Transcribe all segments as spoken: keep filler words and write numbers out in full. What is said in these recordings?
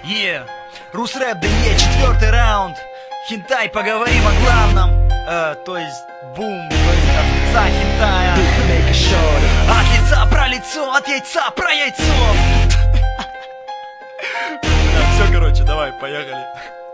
Yeah. Русрэп, да е, четвертый раунд. Хентай, поговорим о главном. Э, то есть бум, то есть от лица хентая. От лица про лицо, от яйца про яйцо. Все, короче, давай, поехали.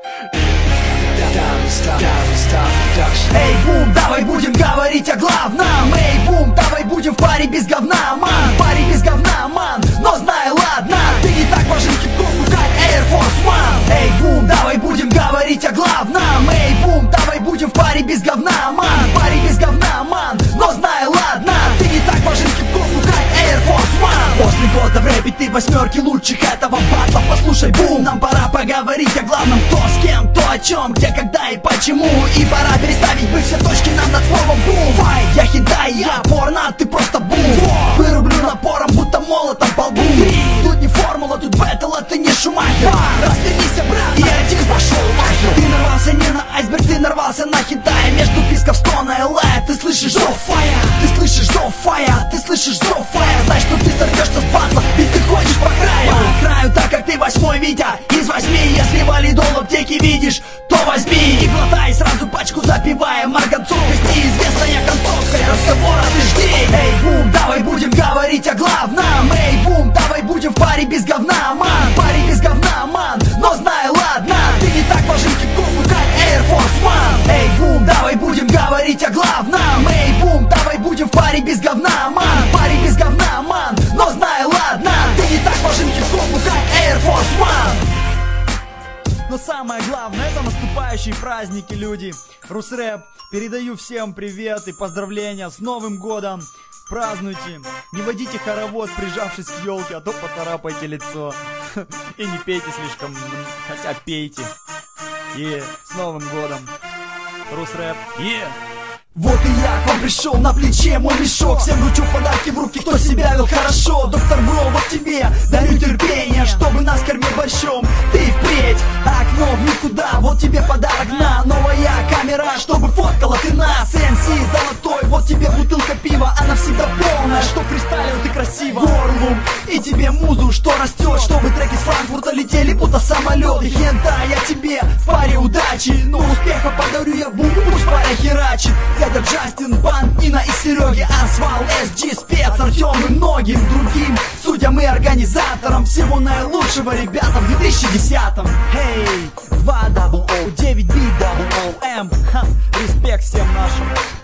Эй, бум, давай будем говорить о главном. Эй, бум, давай будем в паре без говна, ман. В паре без говна, ман. Но знай, ладно, ты не так важен хип-хопу, как Air Force One. Эй, бум, давай будем говорить о главном. Эй, бум, давай будем в паре без говна, ман. В паре без говна, ман. Но знай, ладно, ты не так важен хип-хопу, как Air Force One. После года в рэпе ты восьмерки лучших этого батла. Послушай, бум, нам пора поговорить о главном. Кто с кем, то о чем, где, когда и почему. И пора переставить бы все точки нам над словом бум. Фай, я хентай, я порно, ты просто бум. Вырублю напором, будто молотом по лбу. Тут не формула, тут бэтл, а ты не Шумахер. Развернись обратно, и один пошел нахер. Ты нарвался не на айсберг, ты нарвался на хентай. Между писков стона и лая, ты слышишь зов фая. Ты слышишь зов фая, ты слышишь зов фая. Знаешь, что ты сорвешься с батла, ведь ты ходишь по краю. По краю, так как ты восьмой Витя из восьми. Если валидол в аптеке видишь, то возьми и глотай сразу пачку, запивая марганцовкой. Неизвестная концовкой разговора ты жди. Эй, бум, давай будем говорить о главном. Эй, бум, давай будем в паре без говна, ман. В паре без говна, ман. Но знай, ладно, ты не так важен хип-хопу, как Air Force One. Эй, бум, давай будем говорить о главном. Эй, бум, давай будем в паре без говна, ман. В паре без говна, ман. Но знай, ладно, ты не так важен хип-хопу, как Air Force One. Но самое главное, это наступающие праздники, люди. Русрэп, передаю всем привет и поздравления с Новым годом. Празднуйте, не водите хоровод, прижавшись к елке, а то поцарапайте лицо. И не пейте слишком, хотя пейте. И с Новым годом. Русрэп, е! Вот и я к вам пришел, на плече мой мешок. Всем вручу подарки в руки, кто себя вел хорошо. Доктор Бро, вот тебе дарю терпение, чтобы на скорбе большом ты впредь. Окно в никуда, вот тебе подарок на. Новая камера, чтобы фоткала ты нас. эм си золотой, вот тебе бутылка пива, она всегда полная, что фристайлил ты красиво. Горлум, и тебе музу, что растет, чтобы треки с Франкфурта летели, будто самолеты. Хентай, я тебе в паре удачи, но успеха подарю я бум, пусть паря херачит. Это Джастин, Бан, Нина и Сереги, Асфал, эс джи, Спец, Артем и многим другим судьям и организаторам всего наилучшего, ребята, в две тысячи десятом. Эй, два дабл о, девять би дабл о эм, ха, респект всем нашим.